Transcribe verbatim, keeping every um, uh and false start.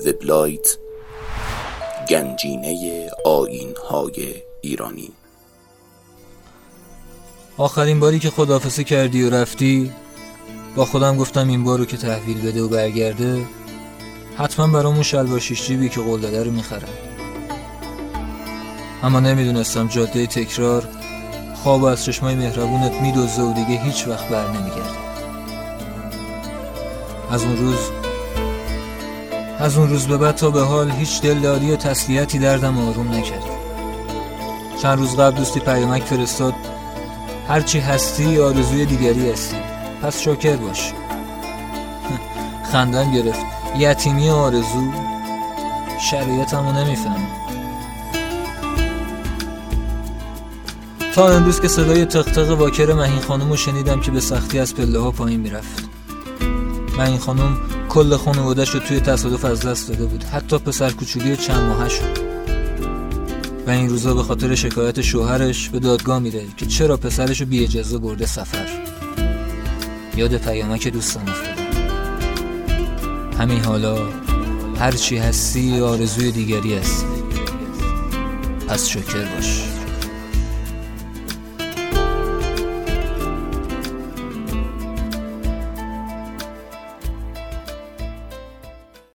وبلایت گنجینه آیین‌های ایرانی. آخرین باری که خداحافظی کردی و رفتی، با خودم گفتم این بارو که تحویل بده و برگرده حتما برامون شلوار شیش جیبی که قول داده رو میخرم. اما نمیدونستم جاده تکرار خواب از چشمای مهربونت میدوزه و دیگه هیچ وقت بر نمیگرده. از اون روز از اون روز به بعد تا به حال هیچ دلداری و تسلیتی دردم آروم نکرد. چند روز قبل دوستی پیامک فرستاد هرچی هستی آرزوی دیگری هستی، پس شاکر باش. خندم گرفت. یتیمی آرزو؟ شرایطمو نمیفهم. تا امروز که صدای تقتق واکر مهین خانومو شنیدم که به سختی از پله ها پایین میرفت. مهین خانوم کل خانواده‌اش رو توی تصادف از دست داده بود، حتی پسر کوچولی چند ماهش. و این روزا به خاطر شکایت شوهرش به دادگاه میره که چرا پسرش رو بی اجازه برده سفر. یاد پیامک دوستم افتادم. همین حالا هرچی هستی آرزوی دیگری هستی، پس شکر باش.